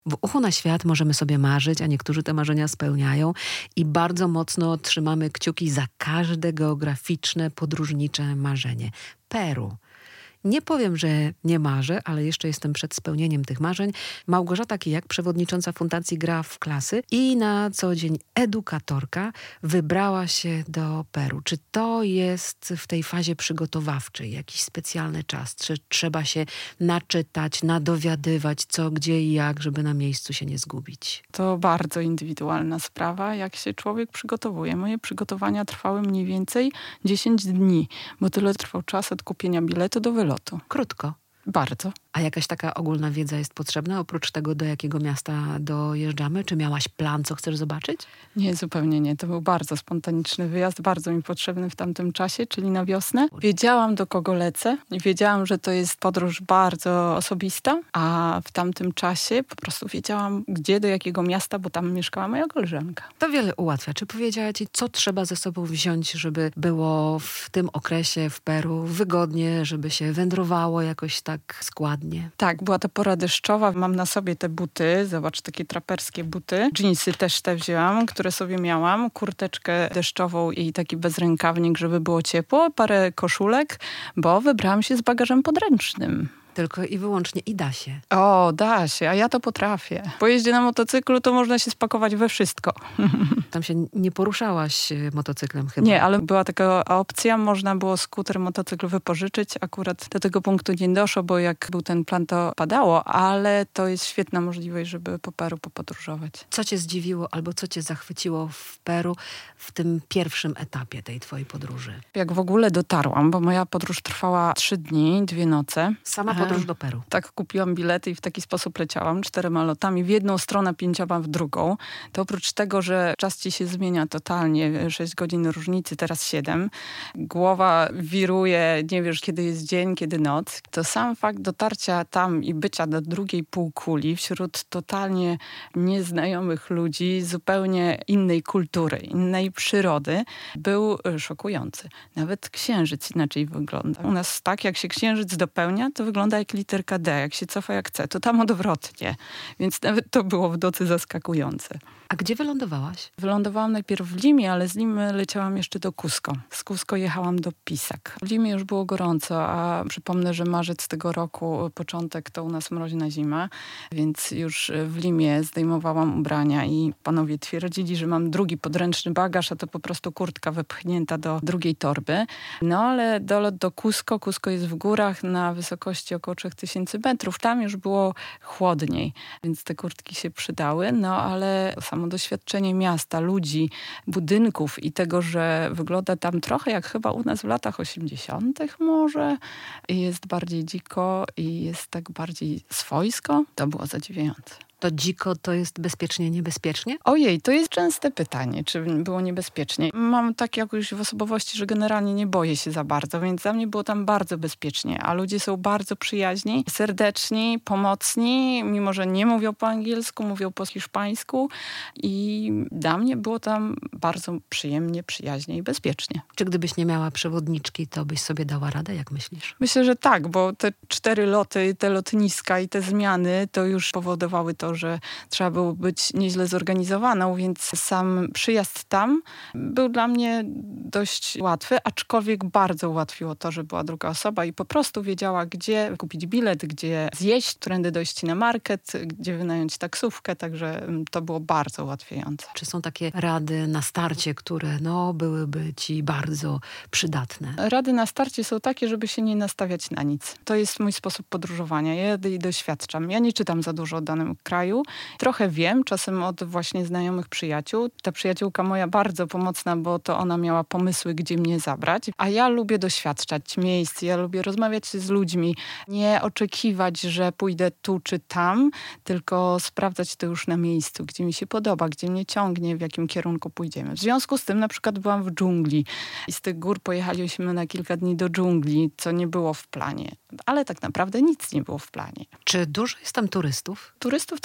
W Uchu na świat możemy sobie marzyć, a niektórzy te marzenia spełniają i bardzo mocno trzymamy kciuki za każde geograficzne, podróżnicze marzenie. Peru. Nie powiem, że nie marzę, ale jeszcze jestem przed spełnieniem tych marzeń. Małgorzata Kijak, przewodnicząca Fundacji Gra w Klasy i na co dzień edukatorka, wybrała się do Peru. Czy to jest w tej fazie przygotowawczej jakiś specjalny czas? Czy trzeba się naczytać, nadowiadywać co, gdzie i jak, żeby na miejscu się nie zgubić? To bardzo indywidualna sprawa, jak się człowiek przygotowuje. Moje przygotowania trwały mniej więcej 10 dni, bo tyle trwał czas od kupienia biletu do wylotu. Krótko. Bardzo. A jakaś taka ogólna wiedza jest potrzebna? Oprócz tego, do jakiego miasta dojeżdżamy? Czy miałaś plan, co chcesz zobaczyć? Nie, zupełnie nie. To był bardzo spontaniczny wyjazd, bardzo mi potrzebny w tamtym czasie, czyli na wiosnę. Wiedziałam, do kogo lecę. Wiedziałam, że to jest podróż bardzo osobista, a w tamtym czasie po prostu wiedziałam, gdzie, do jakiego miasta, bo tam mieszkała moja koleżanka. To wiele ułatwia. Czy powiedziała ci, co trzeba ze sobą wziąć, żeby było w tym okresie w Peru wygodnie, żeby się wędrowało jakoś tak składnie? Tak, była to pora deszczowa. Mam na sobie te buty, zobacz, takie traperskie buty. Dżinsy też te wzięłam, które sobie miałam. Kurteczkę deszczową i taki bezrękawnik, żeby było ciepło. Parę koszulek, bo wybrałam się z bagażem podręcznym. Tylko i wyłącznie i da się. O, da się, a ja to potrafię. Po jeździe na motocyklu to można się spakować we wszystko. Tam się nie poruszałaś motocyklem chyba? Nie, ale była taka opcja, można było skuter, motocykl wypożyczyć. Akurat do tego punktu nie doszło, bo jak był ten plan, to padało, ale to jest świetna możliwość, żeby po Peru popodróżować. Co cię zdziwiło albo co cię zachwyciło w Peru w tym pierwszym etapie tej twojej podróży? Jak w ogóle dotarłam, bo moja podróż trwała 3 dni, 2 noce. Sama podróż do Peru. Tak, kupiłam bilety i w taki sposób leciałam 4 lotami w jedną stronę, 5 w drugą. To oprócz tego, że czas ci się zmienia totalnie, 6 godzin różnicy, teraz 7. Głowa wiruje, nie wiesz kiedy jest dzień, kiedy noc. To sam fakt dotarcia tam i bycia do drugiej półkuli wśród totalnie nieznajomych ludzi, zupełnie innej kultury, innej przyrody, był szokujący. Nawet księżyc inaczej wygląda. U nas tak, jak się księżyc dopełnia, to wygląda jak literka D, jak się cofa jak C, to tam odwrotnie. Więc nawet to było w nocy zaskakujące. A gdzie wylądowałaś? Wylądowałam najpierw w Limie, ale z Limy leciałam jeszcze do Cusco. Z Cusco jechałam do Pisac. W Limie już było gorąco, a przypomnę, że marzec tego roku, początek, to u nas mroźna zima, więc już w Limie zdejmowałam ubrania i panowie twierdzili, że mam drugi podręczny bagaż, a to po prostu kurtka wepchnięta do drugiej torby. No ale dolot do Cusco. Cusco jest w górach na wysokości około 3000 metrów. Tam już było chłodniej, więc te kurtki się przydały, no ale samo doświadczenie miasta, ludzi, budynków i tego, że wygląda tam trochę jak chyba u nas w latach 80. może i jest bardziej dziko i jest tak bardziej swojsko, to było zadziwiające. To dziko to jest bezpiecznie, niebezpiecznie? Ojej, to jest częste pytanie, czy było niebezpiecznie. Mam tak jakoś w osobowości, że generalnie nie boję się za bardzo, więc dla mnie było tam bardzo bezpiecznie, a ludzie są bardzo przyjaźni, serdeczni, pomocni, mimo że nie mówią po angielsku, mówią po hiszpańsku i dla mnie było tam bardzo przyjemnie, przyjaźnie i bezpiecznie. Czy gdybyś nie miała przewodniczki, to byś sobie dała radę, jak myślisz? Myślę, że tak, bo te 4 loty, te lotniska i te zmiany to już powodowały to, że trzeba było być nieźle zorganizowaną, więc sam przyjazd tam był dla mnie dość łatwy, aczkolwiek bardzo ułatwiło to, że była druga osoba i po prostu wiedziała, gdzie kupić bilet, gdzie zjeść, którędy dojść na market, gdzie wynająć taksówkę, także to było bardzo ułatwiające. Czy są takie rady na starcie, które byłyby ci bardzo przydatne? Rady na starcie są takie, żeby się nie nastawiać na nic. To jest mój sposób podróżowania. Ja jadę i doświadczam. Ja nie czytam za dużo o danym kraju. Trochę wiem, czasem od właśnie znajomych przyjaciół. Ta przyjaciółka moja bardzo pomocna, bo to ona miała pomysły, gdzie mnie zabrać. A ja lubię doświadczać miejsc, ja lubię rozmawiać z ludźmi, nie oczekiwać, że pójdę tu czy tam, tylko sprawdzać to już na miejscu, gdzie mi się podoba, gdzie mnie ciągnie, w jakim kierunku pójdziemy. W związku z tym na przykład byłam w dżungli i z tych gór pojechaliśmy na kilka dni do dżungli, co nie było w planie. Ale tak naprawdę nic nie było w planie. Czy dużo jest tam turystów? Turystów trochę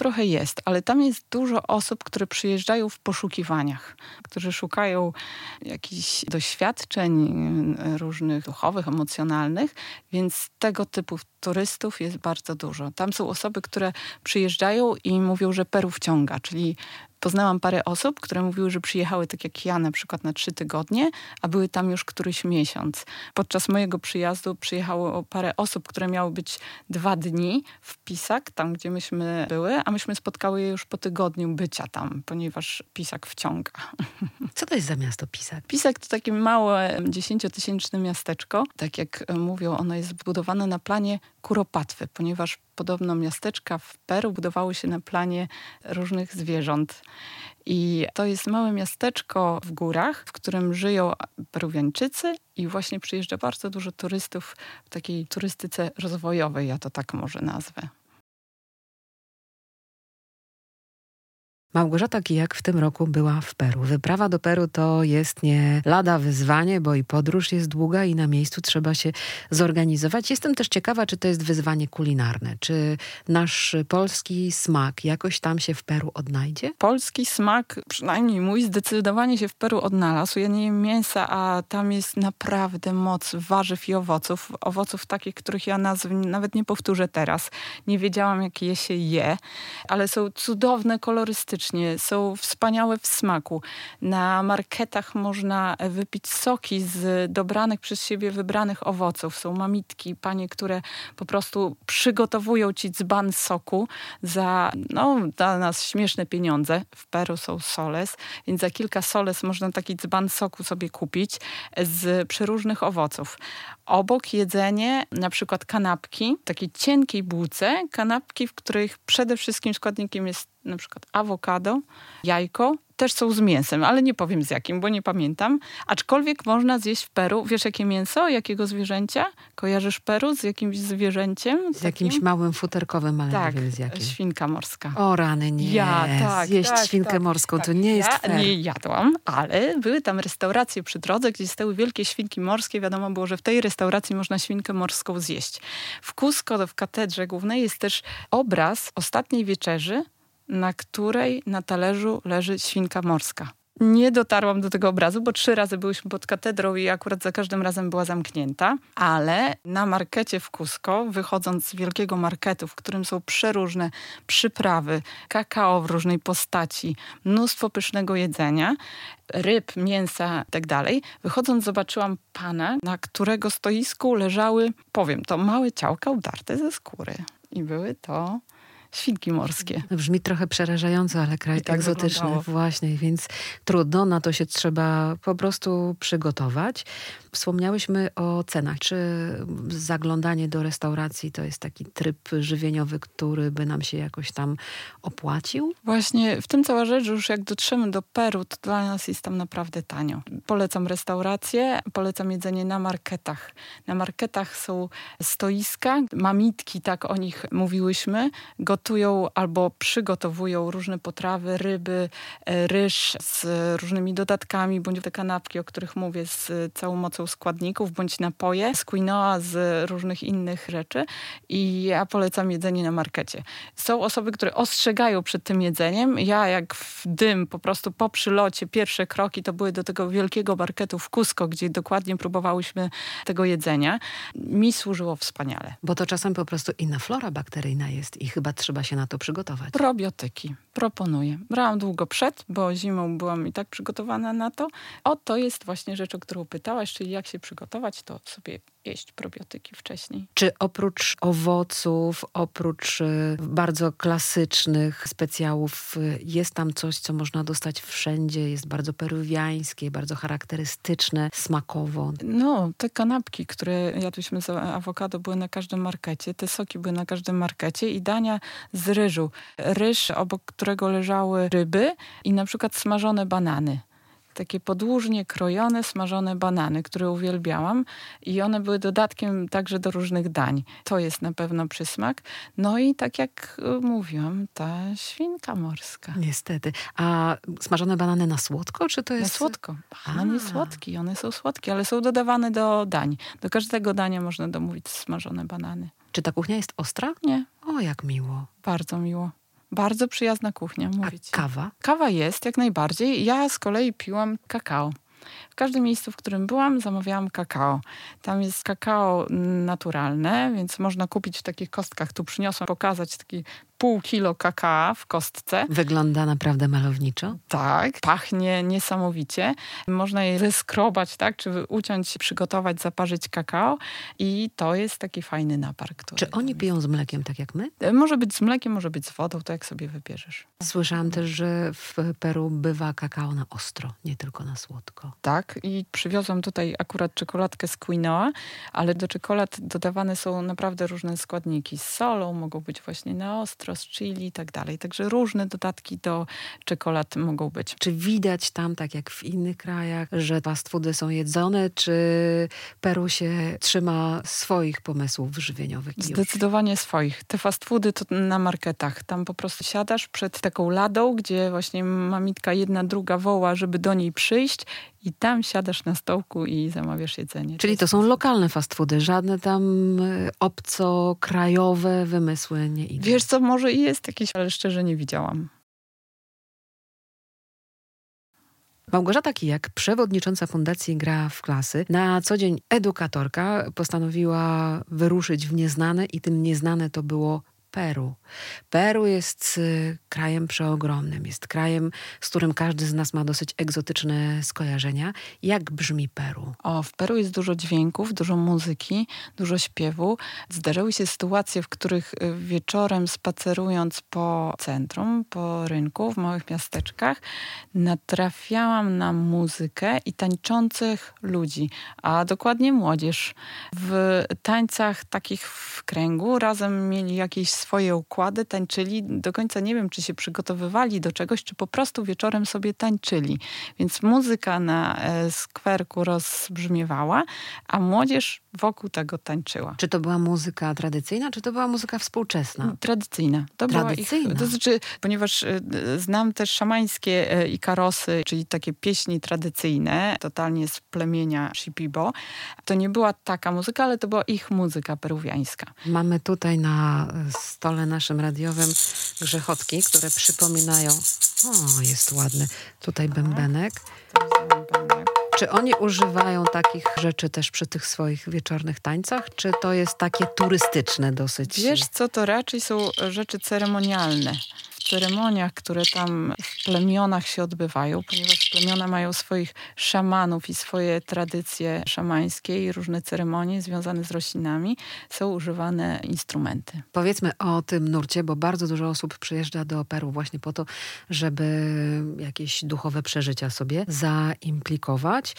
trochę jest, ale tam jest dużo osób, które przyjeżdżają w poszukiwaniach, którzy szukają jakichś doświadczeń różnych duchowych, emocjonalnych, więc tego typu turystów jest bardzo dużo. Tam są osoby, które przyjeżdżają i mówią, że Peru wciąga, czyli poznałam parę osób, które mówiły, że przyjechały tak jak ja na przykład na 3 tygodnie, a były tam już któryś miesiąc. Podczas mojego przyjazdu przyjechało parę osób, które miały być 2 dni w Pisac, tam gdzie myśmy były, a myśmy spotkały je już po tygodniu bycia tam, ponieważ Pisac wciąga. Co to jest za miasto Pisac? Pisac to takie małe 10-tysięczne miasteczko. Tak jak mówią, ono jest zbudowane na planie kuropatwy, ponieważ podobno miasteczka w Peru budowały się na planie różnych zwierząt. I to jest małe miasteczko w górach, w którym żyją Peruwiańczycy i właśnie przyjeżdża bardzo dużo turystów w takiej turystyce rozwojowej, ja to tak może nazwę. Małgorzata Kijak w tym roku była w Peru. Wyprawa do Peru to jest nie lada wyzwanie, bo i podróż jest długa i na miejscu trzeba się zorganizować. Jestem też ciekawa, czy to jest wyzwanie kulinarne. Czy nasz polski smak jakoś tam się w Peru odnajdzie? Polski smak, przynajmniej mój, zdecydowanie się w Peru odnalazł. Ja nie jem mięsa, a tam jest naprawdę moc warzyw i owoców. Owoców takich, których ja nazw nawet nie powtórzę teraz. Nie wiedziałam, jak je się je, ale są cudowne kolorystycznie. Są wspaniałe w smaku. Na marketach można wypić soki z dobranych przez siebie wybranych owoców. Są mamitki, panie, które po prostu przygotowują ci dzban soku za, dla nas śmieszne pieniądze. W Peru są soles, więc za kilka soles można taki dzban soku sobie kupić z przeróżnych owoców. Obok jedzenie, na przykład kanapki, takiej cienkiej bułce, kanapki, w których przede wszystkim składnikiem jest na przykład awokado, jajko, też są z mięsem, ale nie powiem z jakim, bo nie pamiętam. Aczkolwiek można zjeść w Peru. Wiesz, jakie mięso? Jakiego zwierzęcia? Kojarzysz Peru z jakimś zwierzęciem? Z jakimś małym futerkowym, ale tak, nie wiem z jakim. Świnka morska. O rany, nie. Zjeść świnkę morską to nie jest fair. Nie jadłam, ale były tam restauracje przy drodze, gdzie stały wielkie świnki morskie. Wiadomo było, że w tej restauracji można świnkę morską zjeść. W Cusco, w katedrze głównej, jest też obraz Ostatniej Wieczerzy, na której na talerzu leży świnka morska. Nie dotarłam do tego obrazu, bo 3 razy byłyśmy pod katedrą i akurat za każdym razem była zamknięta, ale na markecie w Cusco, wychodząc z wielkiego marketu, w którym są przeróżne przyprawy, kakao w różnej postaci, mnóstwo pysznego jedzenia, ryb, mięsa i tak dalej, wychodząc zobaczyłam pana, na którego stoisku leżały, powiem to, małe ciałka udarte ze skóry. I były to świnki morskie. Brzmi trochę przerażająco, ale kraj tak egzotyczny. wyglądało. Właśnie, więc trudno, na to się trzeba po prostu przygotować. Wspomniałyśmy o cenach. Czy zaglądanie do restauracji to jest taki tryb żywieniowy, który by nam się jakoś tam opłacił? Właśnie w tym cała rzecz, że już jak dotrzemy do Peru, to dla nas jest tam naprawdę tanio. Polecam restauracje, polecam jedzenie na marketach. Na marketach są stoiska, mamitki, tak o nich mówiłyśmy, gotują albo przygotowują różne potrawy, ryby, ryż z różnymi dodatkami, bądź te kanapki, o których mówię, z całą mocą składników, bądź napoje, z quinoa, z różnych innych rzeczy. I ja polecam jedzenie na markecie. Są osoby, które ostrzegają przed tym jedzeniem. Ja jak w dym, po prostu po przylocie, pierwsze kroki to były do tego wielkiego marketu w Cusco, gdzie dokładnie próbowałyśmy tego jedzenia. Mi służyło wspaniale. Bo to czasem po prostu inna flora bakteryjna jest i chyba trzeba się na to przygotować. Probiotyki. Proponuję. Brałam długo przed, bo zimą byłam i tak przygotowana na to. To jest właśnie rzecz, o którą pytałaś, czyli jak się przygotować, to sobie jeść probiotyki wcześniej. Czy oprócz owoców, oprócz bardzo klasycznych specjałów, jest tam coś, co można dostać wszędzie, jest bardzo peruwiańskie, bardzo charakterystyczne, smakowo? Te kanapki, które jadłyśmy z awokado, były na każdym markecie, te soki były na każdym markecie i dania z ryżu. Ryż, obok którego leżały ryby i na przykład smażone banany. Takie podłużnie krojone, smażone banany, które uwielbiałam i one były dodatkiem także do różnych dań. To jest na pewno przysmak. I tak jak mówiłam, ta świnka morska. Niestety. A smażone banany na słodko, czy to jest... Na słodko. Banan jest słodki, one są słodkie, ale są dodawane do dań. Do każdego dania można domówić smażone banany. Czy ta kuchnia jest ostra? Nie. O, jak miło. Bardzo miło. Bardzo przyjazna kuchnia, A mówię ci. kawa? Kawa jest, jak najbardziej. Ja z kolei piłam kakao. W każdym miejscu, w którym byłam, zamawiałam kakao. Tam jest kakao naturalne, więc można kupić w takich kostkach. Tu przyniosłam pokazać taki pół kilo kakao w kostce. Wygląda naprawdę malowniczo. Tak, pachnie niesamowicie. Można je zeskrobać, tak, czy uciąć, przygotować, zaparzyć kakao i to jest taki fajny napar. Który Czy oni tam piją z mlekiem tak jak my? jest. Może być z mlekiem, może być z wodą, to jak sobie wybierzesz. Słyszałam też, że w Peru bywa kakao na ostro, nie tylko na słodko. Tak, i przywiozłam tutaj akurat czekoladkę z quinoa, ale do czekolad dodawane są naprawdę różne składniki. Z solą, mogą być właśnie na ostro, z chili i tak dalej. Także różne dodatki do czekolad mogą być. Czy widać tam, tak jak w innych krajach, że fast foody są jedzone, czy Peru się trzyma swoich pomysłów żywieniowych? Zdecydowanie swoich. Te fast foody to na marketach. Tam po prostu siadasz przed taką ladą, gdzie właśnie mamitka jedna, druga woła, żeby do niej przyjść i tam siadasz na stołku i zamawiasz jedzenie. Czyli to są lokalne fast foody, żadne tam obcokrajowe wymysły nie idą. Wiesz co, może i jest jakieś, ale szczerze nie widziałam. Małgorzata Kijak, przewodnicząca Fundacji Gra w Klasy, na co dzień edukatorka, postanowiła wyruszyć w nieznane i tym nieznane to było Peru. Peru jest krajem przeogromnym, jest krajem, z którym każdy z nas ma dosyć egzotyczne skojarzenia. Jak brzmi Peru? W Peru jest dużo dźwięków, dużo muzyki, dużo śpiewu. Zdarzały się sytuacje, w których wieczorem spacerując po centrum, po rynku, w małych miasteczkach, natrafiałam na muzykę i tańczących ludzi, a dokładnie młodzież. W tańcach takich w kręgu razem mieli jakieś swoje układy, tańczyli. Do końca nie wiem, czy się przygotowywali do czegoś, czy po prostu wieczorem sobie tańczyli. Więc muzyka na skwerku rozbrzmiewała, a młodzież wokół tego tańczyła. Czy to była muzyka tradycyjna, czy to była muzyka współczesna? Tradycyjna. To Tradycyjna? Była ich, to znaczy, ponieważ znam też szamańskie ikarosy, czyli takie pieśni tradycyjne, totalnie z plemienia Shipibo. To nie była taka muzyka, ale to była ich muzyka peruwiańska. Mamy tutaj na stole naszym radiowym grzechotki, które przypominają... O, jest ładny. Tutaj bębenek. Czy oni używają takich rzeczy też przy tych swoich wieczornych tańcach? Czy to jest takie turystyczne dosyć? Wiesz co, to raczej są rzeczy ceremonialne. W ceremoniach, które tam w plemionach się odbywają, ponieważ plemiona mają swoich szamanów i swoje tradycje szamańskie i różne ceremonie związane z roślinami, są używane instrumenty. Powiedzmy o tym nurcie, bo bardzo dużo osób przyjeżdża do Peru właśnie po to, żeby jakieś duchowe przeżycia sobie zaimplikować.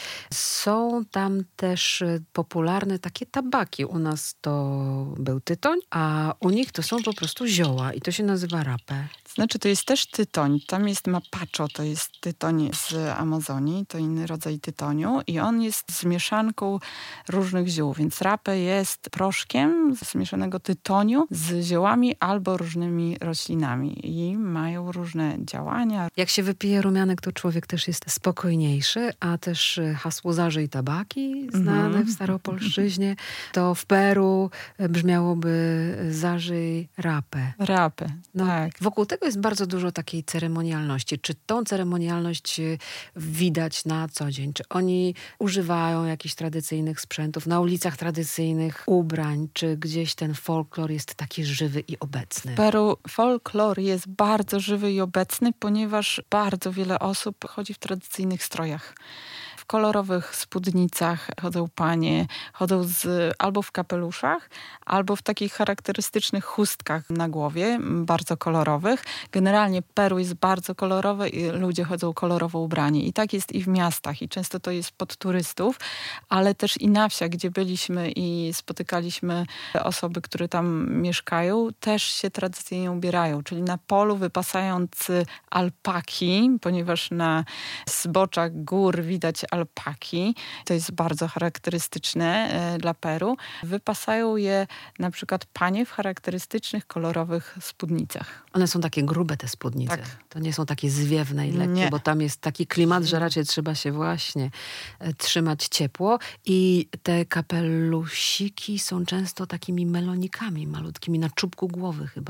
Są tam też popularne takie tabaki. U nas to był tytoń, a u nich to są po prostu zioła i to się nazywa rapé. Znaczy, to jest też tytoń. Tam jest mapacho, to jest tytoń z Amazonii, to inny rodzaj tytoniu i on jest z mieszanką różnych ziół, więc rapé jest proszkiem zmieszanego tytoniu z ziołami albo różnymi roślinami i mają różne działania. Jak się wypije rumianek, to człowiek też jest spokojniejszy, a też hasło zażyj tabaki, znane w staropolszczyźnie, to w Peru brzmiałoby zażyj rapé. Rapé, No, tak. wokół tego jest bardzo dużo takiej ceremonialności. Czy tą ceremonialność widać na co dzień? Czy oni używają jakichś tradycyjnych sprzętów, na ulicach tradycyjnych ubrań? Czy gdzieś ten folklor jest taki żywy i obecny? W Peru folklor jest bardzo żywy i obecny, ponieważ bardzo wiele osób chodzi w tradycyjnych strojach. W kolorowych spódnicach chodzą panie, chodzą albo w kapeluszach, albo w takich charakterystycznych chustkach na głowie, bardzo kolorowych. Generalnie Peru jest bardzo kolorowe i ludzie chodzą kolorowo ubrani. I tak jest i w miastach i często to jest pod turystów, ale też i na wsiach, gdzie byliśmy i spotykaliśmy osoby, które tam mieszkają, też się tradycyjnie ubierają. Czyli na polu wypasając alpaki, ponieważ na zboczach gór widać alpaki. To jest bardzo charakterystyczne dla Peru. Wypasają je na przykład panie w charakterystycznych, kolorowych spódnicach. One są takie grube, te spódnice. Tak. To nie są takie zwiewne i lekkie, Nie. bo tam jest taki klimat, że raczej trzeba się właśnie trzymać ciepło. I te kapelusiki są często takimi melonikami malutkimi, na czubku głowy chyba.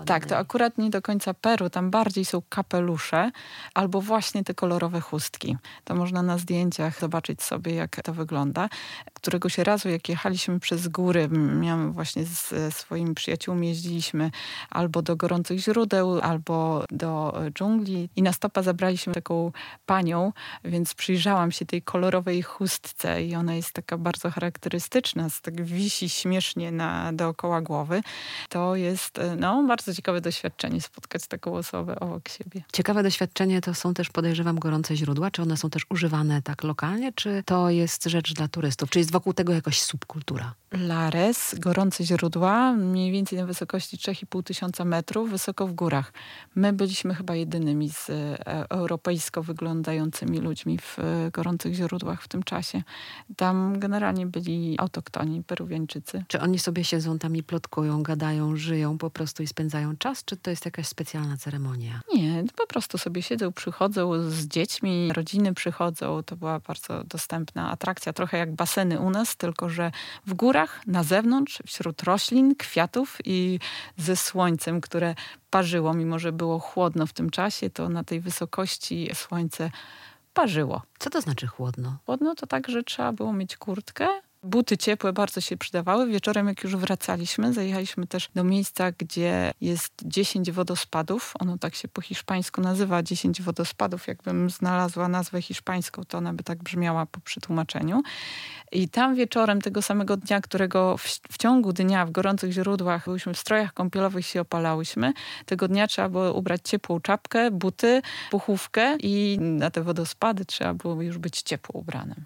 zakładanymi. Tak, to akurat nie do końca Peru, tam bardziej są kapelusze albo właśnie te kolorowe chustki. To można na zdjęciach zobaczyć sobie, jak to wygląda. Któregoś razu, jak jechaliśmy przez góry, miałem właśnie z swoimi przyjaciółmi, jeździliśmy albo do gorących źródeł, albo do dżungli i na stopa zabraliśmy taką panią, więc przyjrzałam się tej kolorowej chustce i ona jest taka bardzo charakterystyczna, tak wisi śmiesznie dookoła głowy. To jest bardzo ciekawe doświadczenie spotkać taką osobę obok siebie. Ciekawe doświadczenie to są też, podejrzewam, gorące źródła. Czy one są też używane tak lokalnie, czy to jest rzecz dla turystów? Czy jest wokół tego jakaś subkultura? Lares, gorące źródła, mniej więcej na wysokości 3500 metrów, wysoko w górach. My byliśmy chyba jedynymi z europejsko wyglądającymi ludźmi w gorących źródłach w tym czasie. Tam generalnie byli autoktoni, Peruwiańczycy. Czy oni sobie siedzą tam i plotkują, gadają, żyją po prostu i spędzają czas? Czy to jest jakaś specjalna ceremonia? Nie, po prostu sobie siedzą, przychodzą z dziećmi, rodziny przychodzą. To była bardzo dostępna atrakcja, trochę jak baseny u nas, tylko że w górach, na zewnątrz, wśród roślin, kwiatów i ze słońcem, które parzyło, mimo że było chłodno w tym czasie, to na tej wysokości słońce parzyło. Co to znaczy chłodno? Chłodno to tak, że trzeba było mieć kurtkę. Buty ciepłe bardzo się przydawały. Wieczorem, jak już wracaliśmy, zajechaliśmy też do miejsca, gdzie jest 10 wodospadów. Ono tak się po hiszpańsku nazywa, 10 wodospadów. Jakbym znalazła nazwę hiszpańską, to ona by tak brzmiała po przetłumaczeniu. I tam wieczorem tego samego dnia, którego w ciągu dnia w gorących źródłach byliśmy w strojach kąpielowych, się opalałyśmy. Tego dnia trzeba było ubrać ciepłą czapkę, buty, puchówkę i na te wodospady trzeba było już być ciepło ubranym.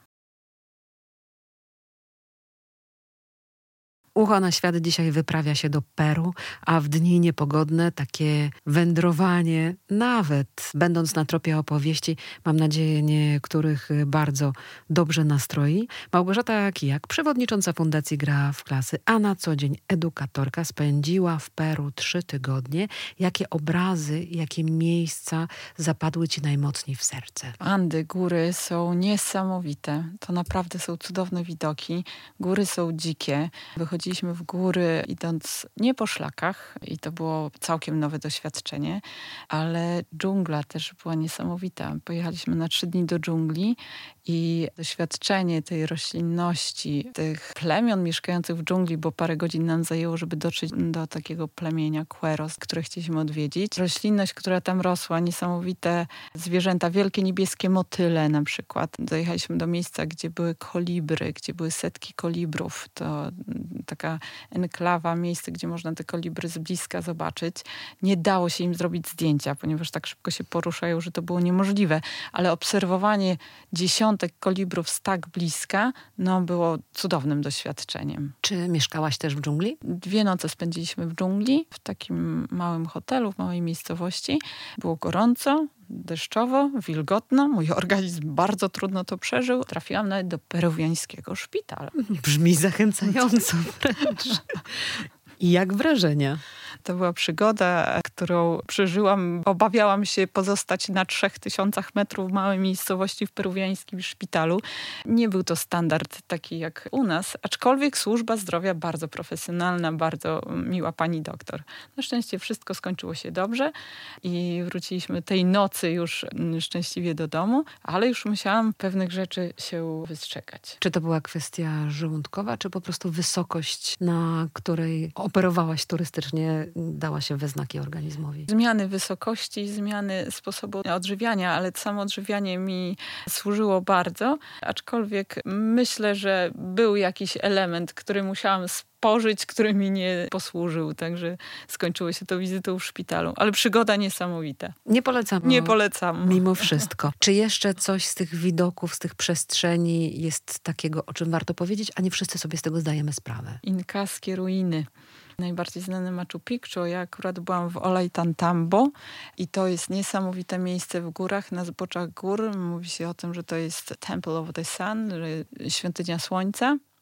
Ucho na świat dzisiaj wyprawia się do Peru, a w dni niepogodne takie wędrowanie, nawet będąc na tropie opowieści, mam nadzieję, niektórych bardzo dobrze nastroi. Małgorzata Kijak, przewodnicząca Fundacji Gra w Klasy, a na co dzień edukatorka, spędziła w Peru 3 tygodnie. Jakie obrazy, jakie miejsca zapadły ci najmocniej w serce? Andy, góry są niesamowite. To naprawdę są cudowne widoki. Góry są dzikie. Wychodziliśmy w góry idąc nie po szlakach i to było całkiem nowe doświadczenie, ale dżungla też była niesamowita. Pojechaliśmy na 3 dni do dżungli i doświadczenie tej roślinności, tych plemion mieszkających w dżungli, bo parę godzin nam zajęło, żeby dotrzeć do takiego plemienia Queros, które chcieliśmy odwiedzić. Roślinność, która tam rosła, niesamowite zwierzęta, wielkie niebieskie motyle na przykład. Dojechaliśmy do miejsca, gdzie były kolibry, gdzie były setki kolibrów. To taka enklawa, miejsce, gdzie można te kolibry z bliska zobaczyć. Nie dało się im zrobić zdjęcia, ponieważ tak szybko się poruszają, że to było niemożliwe. Ale obserwowanie dziesiątek kolibrów z tak bliska, było cudownym doświadczeniem. Czy mieszkałaś też w dżungli? 2 noce spędziliśmy w dżungli, w takim małym hotelu, w małej miejscowości. Było gorąco, deszczowo, wilgotno. Mój organizm bardzo trudno to przeżył. Trafiłam nawet do peruwiańskiego szpitala. Brzmi zachęcająco wręcz. I jak wrażenia? To była przygoda, którą przeżyłam. Obawiałam się pozostać na 3000 metrów w małej miejscowości w peruwiańskim szpitalu. Nie był to standard taki jak u nas, aczkolwiek służba zdrowia bardzo profesjonalna, bardzo miła pani doktor. Na szczęście wszystko skończyło się dobrze i wróciliśmy tej nocy już szczęśliwie do domu, ale już musiałam pewnych rzeczy się wystrzegać. Czy to była kwestia żołądkowa, czy po prostu wysokość, na której operowałaś turystycznie, dała się we znaki organizmowi? Zmiany wysokości, zmiany sposobu odżywiania, ale samo odżywianie mi służyło bardzo, aczkolwiek myślę, że był jakiś element, który musiałam spożyć, który mi nie posłużył, także skończyło się to wizytą w szpitalu. Ale przygoda niesamowita. Nie polecam. Nie polecam. Mimo wszystko. Czy jeszcze coś z tych widoków, z tych przestrzeni jest takiego, o czym warto powiedzieć, a nie wszyscy sobie z tego zdajemy sprawę? Inkaskie ruiny. Najbardziej znane Machu Picchu. Ja akurat byłam w Ollantaytambo i to jest niesamowite miejsce w górach, na zboczach gór. Mówi się o tym, że to jest Temple of the Sun, świątynia Słońca.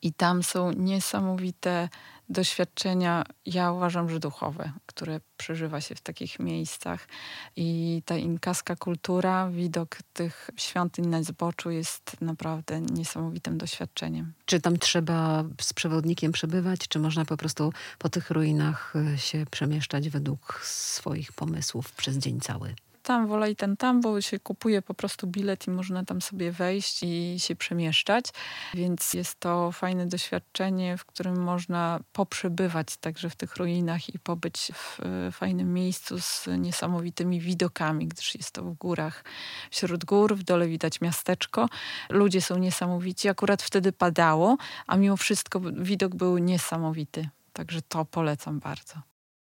I tam są niesamowite doświadczenia, ja uważam, że duchowe, które przeżywa się w takich miejscach. I ta inkaska kultura, widok tych świątyń na zboczu jest naprawdę niesamowitym doświadczeniem. Czy tam trzeba z przewodnikiem przebywać, czy można po prostu po tych ruinach się przemieszczać według swoich pomysłów przez dzień cały? Tam wolę i tam, bo się kupuje po prostu bilet i można tam sobie wejść i się przemieszczać. Więc jest to fajne doświadczenie, w którym można poprzebywać także w tych ruinach i pobyć w fajnym miejscu z niesamowitymi widokami, gdyż jest to w górach. Wśród gór, w dole widać miasteczko. Ludzie są niesamowici. Akurat wtedy padało, a mimo wszystko widok był niesamowity. Także to polecam bardzo.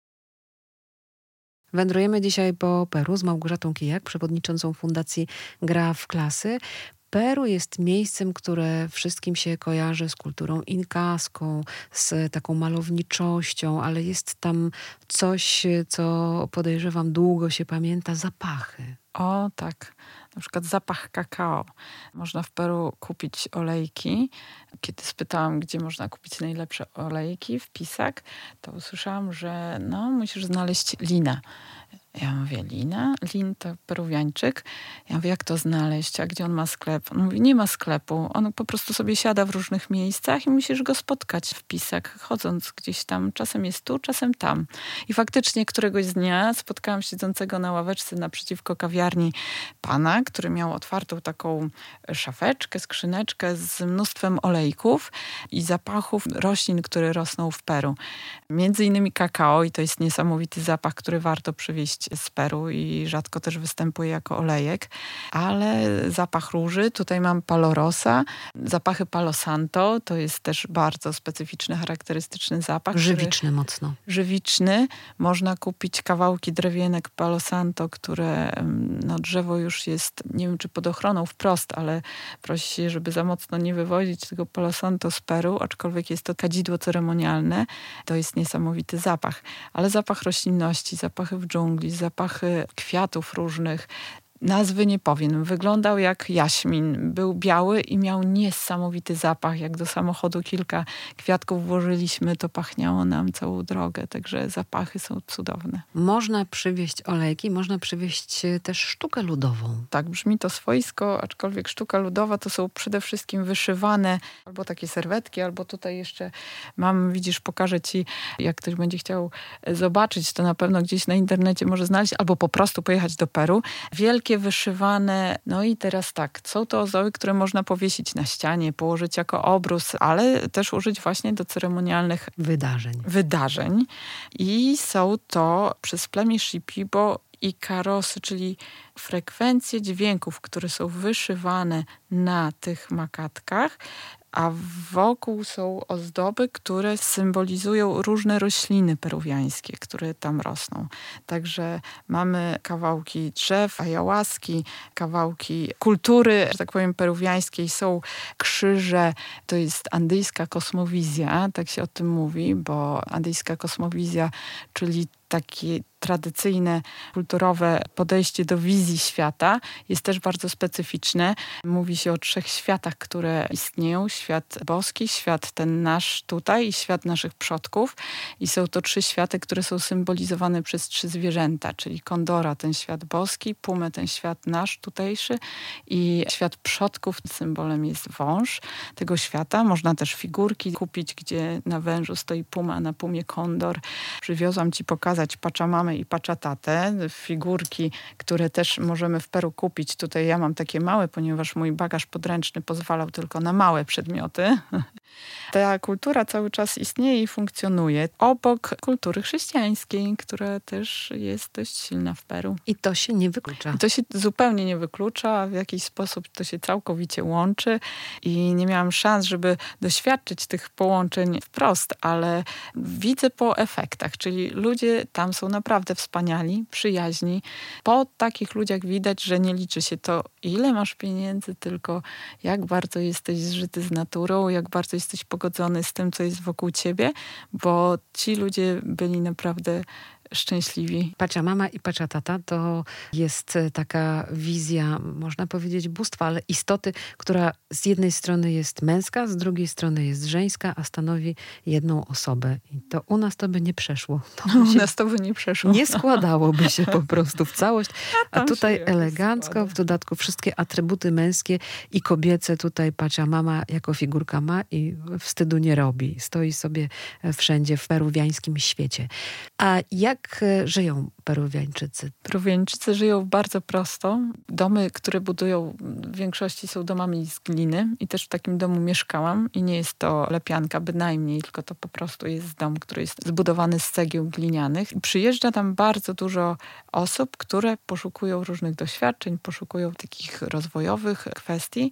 Wędrujemy dzisiaj po Peru z Małgorzatą Kijak, przewodniczącą Fundacji Gra w Klasy. Peru jest miejscem, które wszystkim się kojarzy z kulturą inkaską, z taką malowniczością, ale jest tam coś, co podejrzewam długo się pamięta, zapachy. O tak, na przykład zapach kakao. Można w Peru kupić olejki. Kiedy spytałam, gdzie można kupić najlepsze olejki w Pisac, to usłyszałam, że musisz znaleźć Lina. Ja mówię, Lina? Lin to Peruwiańczyk. Ja mówię, jak to znaleźć? A gdzie on ma sklep? On mówi, nie ma sklepu. On po prostu sobie siada w różnych miejscach i musisz go spotkać w Pisac, chodząc gdzieś tam. Czasem jest tu, czasem tam. I faktycznie któregoś dnia spotkałam siedzącego na ławeczce naprzeciwko kawiarni pana, który miał otwartą taką szafeczkę, skrzyneczkę z mnóstwem olejków i zapachów roślin, które rosną w Peru. Między innymi kakao i to jest niesamowity zapach, który warto przywieźć z Peru i rzadko też występuje jako olejek, ale zapach róży, tutaj mam Palo Rosa, zapachy Palo Santo, to jest też bardzo specyficzny, charakterystyczny zapach. Żywiczny mocno. Żywiczny. Można kupić kawałki drewienek Palo Santo, które drzewo już jest, nie wiem czy pod ochroną wprost, ale prosi się, żeby za mocno nie wywozić tego Palo Santo z Peru, aczkolwiek jest to kadzidło ceremonialne. To jest niesamowity zapach. Ale zapach roślinności, zapachy w dżungli, zapachy kwiatów różnych. Nazwy nie powiem. Wyglądał jak jaśmin. Był biały i miał niesamowity zapach. Jak do samochodu kilka kwiatków włożyliśmy, to pachniało nam całą drogę. Także zapachy są cudowne. Można przywieźć olejki, można przywieźć też sztukę ludową. Tak, brzmi to swojsko, aczkolwiek sztuka ludowa to są przede wszystkim wyszywane albo takie serwetki, albo tutaj jeszcze mam, widzisz, pokażę ci, jak ktoś będzie chciał zobaczyć, to na pewno gdzieś na internecie może znaleźć, albo po prostu pojechać do Peru. Wielkie wyszywane, i teraz tak, są to ozoły, które można powiesić na ścianie, położyć jako obrus, ale też użyć właśnie do ceremonialnych wydarzeń. I są to przez plemię Shipibo i karosy, czyli frekwencje dźwięków, które są wyszywane na tych makatkach, a wokół są ozdoby, które symbolizują różne rośliny peruwiańskie, które tam rosną. Także mamy kawałki drzew, ayahuaski, kawałki kultury, że tak powiem, peruwiańskiej. Są krzyże, to jest andyjska kosmowizja, tak się o tym mówi, bo andyjska kosmowizja, czyli takie tradycyjne, kulturowe podejście do wizji świata jest też bardzo specyficzne. Mówi się o 3 światach, które istnieją. Świat boski, świat ten nasz tutaj i świat naszych przodków. I są to 3 światy, które są symbolizowane przez 3 zwierzęta, czyli kondora, ten świat boski, pumę, ten świat nasz tutejszy i świat przodków. Symbolem jest wąż tego świata. Można też figurki kupić, gdzie na wężu stoi puma, a na pumie kondor. Przywiozłam ci pokazać Pachamamę i Pachatatę, figurki, które też możemy w Peru kupić. Tutaj ja mam takie małe, ponieważ mój bagaż podręczny pozwalał tylko na małe przedmioty. Ta kultura cały czas istnieje i funkcjonuje obok kultury chrześcijańskiej, która też jest dość silna w Peru. I to się nie wyklucza. To się zupełnie nie wyklucza, w jakiś sposób to się całkowicie łączy i nie miałam szans, żeby doświadczyć tych połączeń wprost, ale widzę po efektach, czyli ludzie tam są naprawdę wspaniali, przyjaźni. Po takich ludziach widać, że nie liczy się to, ile masz pieniędzy, tylko jak bardzo jesteś zżyty z naturą, jak bardzo jesteś pogodzony z tym, co jest wokół ciebie, bo ci ludzie byli naprawdę szczęśliwi. Pachamama i Pachatata to jest taka wizja, można powiedzieć, bóstwa, ale istoty, która z jednej strony jest męska, z drugiej strony jest żeńska, a stanowi jedną osobę. I to u nas to by nie przeszło. U nas to by nie przeszło. Nie składałoby się po prostu w całość. A tutaj elegancko, w dodatku wszystkie atrybuty męskie i kobiece. Tutaj Pachamama jako figurka ma i wstydu nie robi. Stoi sobie wszędzie w peruwiańskim świecie. A jak żyją Peruwiańczycy? Peruwiańczycy żyją bardzo prosto. Domy, które budują, w większości są domami z gliny i też w takim domu mieszkałam i nie jest to lepianka bynajmniej, tylko to po prostu jest dom, który jest zbudowany z cegieł glinianych. Przyjeżdża tam bardzo dużo osób, które poszukują różnych doświadczeń, poszukują takich rozwojowych kwestii.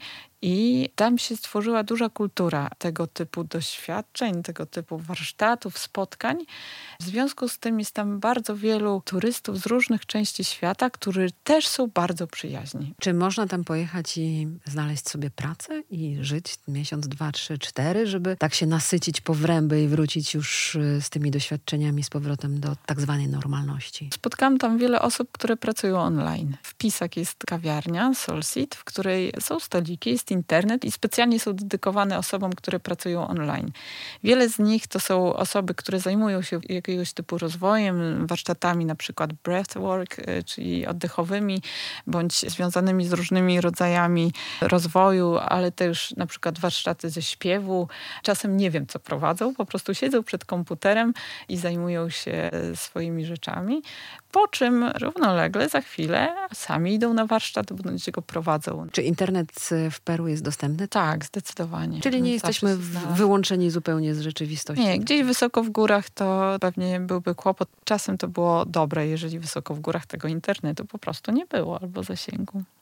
I tam się stworzyła duża kultura tego typu doświadczeń, tego typu warsztatów, spotkań. W związku z tym jest tam bardzo wielu turystów z różnych części świata, którzy też są bardzo przyjaźni. Czy można tam pojechać i znaleźć sobie pracę i żyć miesiąc, 2, 3, 4, żeby tak się nasycić po wręby i wrócić już z tymi doświadczeniami z powrotem do tak zwanej normalności? Spotkałam tam wiele osób, które pracują online. W Pisak jest kawiarnia Solsit, w której są stoliki, jest internet i specjalnie są dedykowane osobom, które pracują online. Wiele z nich to są osoby, które zajmują się jakiegoś typu rozwojem, warsztatami na przykład breathwork, czyli oddechowymi, bądź związanymi z różnymi rodzajami rozwoju, ale też na przykład warsztaty ze śpiewu. Czasem nie wiem, co prowadzą, po prostu siedzą przed komputerem i zajmują się swoimi rzeczami, po czym równolegle za chwilę sami idą na warsztat, bądź go prowadzą. Czy internet w Peru jest dostępny? Tak, zdecydowanie. Czyli nie jesteśmy wyłączeni zupełnie z rzeczywistości? Nie, gdzieś wysoko w górach to pewnie byłby kłopot. Czasem to było dobre, jeżeli wysoko w górach tego internetu po prostu nie było albo zasięgu.